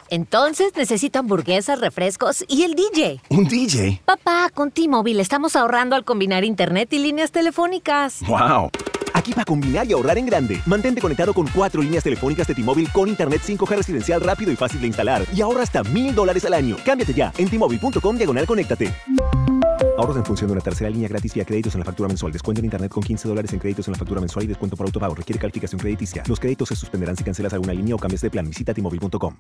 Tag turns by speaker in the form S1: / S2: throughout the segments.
S1: Entonces necesito hamburguesas, refrescos y el DJ.
S2: ¿Un DJ?
S1: Papá, con T-Mobile estamos ahorrando al combinar internet y líneas telefónicas.
S2: ¡Wow! Aquí para combinar y ahorrar en grande. Mantente conectado con 4 líneas telefónicas de T-Mobile con internet 5G residencial rápido y fácil de instalar. Y ahorra hasta $1,000 al año. Cámbiate ya en T-Mobile.com/conéctate. Ahorros en función de una tercera línea gratis vía créditos en la factura mensual. Descuento en internet con $15 en créditos en la factura mensual y descuento por autopago. Requiere calificación crediticia. Los créditos se suspenderán si cancelas alguna línea o cambias de plan. Visita T-Mobile.com.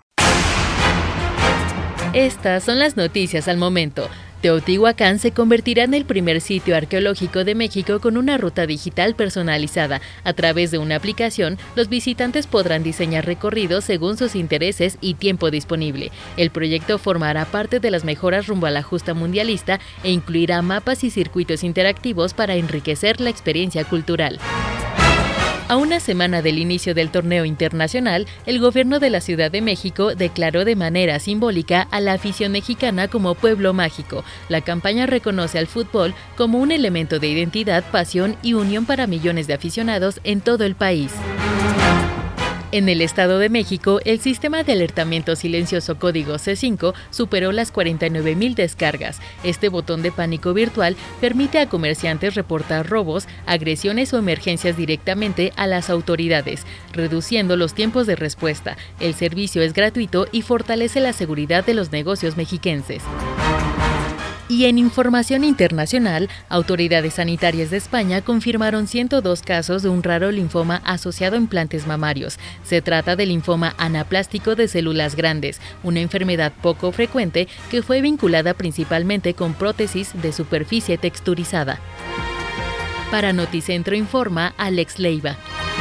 S3: Estas son las noticias al momento. Teotihuacán se convertirá en el primer sitio arqueológico de México con una ruta digital personalizada. A través de una aplicación, los visitantes podrán diseñar recorridos según sus intereses y tiempo disponible. El proyecto formará parte de las mejoras rumbo a la justa mundialista e incluirá mapas y circuitos interactivos para enriquecer la experiencia cultural. A una semana del inicio del torneo internacional, el gobierno de la Ciudad de México declaró de manera simbólica a la afición mexicana como pueblo mágico. La campaña reconoce al fútbol como un elemento de identidad, pasión y unión para millones de aficionados en todo el país. En el Estado de México, el sistema de alertamiento silencioso código C5 superó las 49,000 descargas. Este botón de pánico virtual permite a comerciantes reportar robos, agresiones o emergencias directamente a las autoridades, reduciendo los tiempos de respuesta. El servicio es gratuito y fortalece la seguridad de los negocios mexiquenses. Y en información internacional, autoridades sanitarias de España confirmaron 102 casos de un raro linfoma asociado a implantes mamarios. Se trata del linfoma anaplástico de células grandes, una enfermedad poco frecuente que fue vinculada principalmente con prótesis de superficie texturizada. Para Noticentro informa Alex Leiva.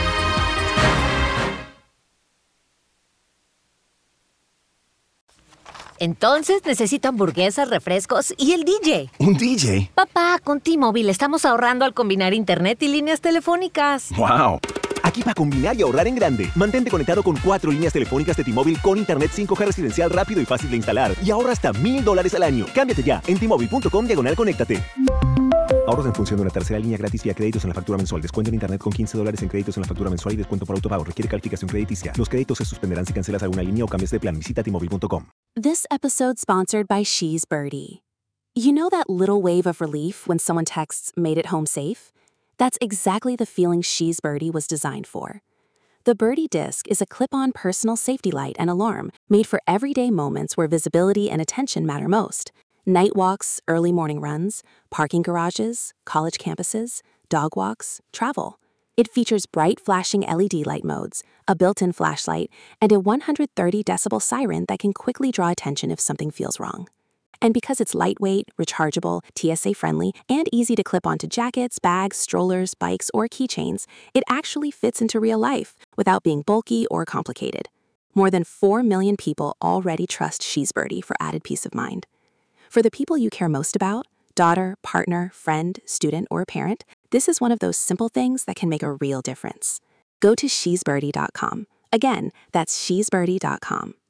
S1: Entonces necesito hamburguesas, refrescos y el DJ.
S2: ¿Un DJ?
S1: Papá, con T-Mobile estamos ahorrando al combinar internet y líneas telefónicas.
S2: ¡Wow! Aquí para combinar y ahorrar en grande. Mantente conectado con 4 líneas telefónicas de T-Mobile con internet 5G residencial rápido y fácil de instalar. Y ahorra hasta $1,000 al año. Cámbiate ya en T-Mobile.com/conéctate. Ahorros en función de una tercera línea gratis vía créditos en la factura mensual. Descuento en internet con $15 en créditos en la factura mensual y descuento por autopago. Requiere calificación crediticia. Los créditos se suspenderán si cancelas alguna línea o cambias de plan. Visita T-Mobile.com.
S4: This episode sponsored by She's Birdie. You know that little wave of relief when someone texts, "Made it home safe"? That's exactly the feeling She's Birdie was designed for. The Birdie Disc is a clip-on personal safety light and alarm made for everyday moments where visibility and attention matter most. Night walks, early morning runs, parking garages, college campuses, dog walks, travel. It features bright flashing LED light modes, a built-in flashlight, and a 130 decibel siren that can quickly draw attention if something feels wrong. And because it's lightweight, rechargeable, TSA-friendly, and easy to clip onto jackets, bags, strollers, bikes, or keychains, it actually fits into real life without being bulky or complicated. More than 4 million people already trust She's Birdie for added peace of mind. For the people you care most about, daughter, partner, friend, student, or parent, this is one of those simple things that can make a real difference. Go to shesbirdie.com. Again, that's shesbirdie.com.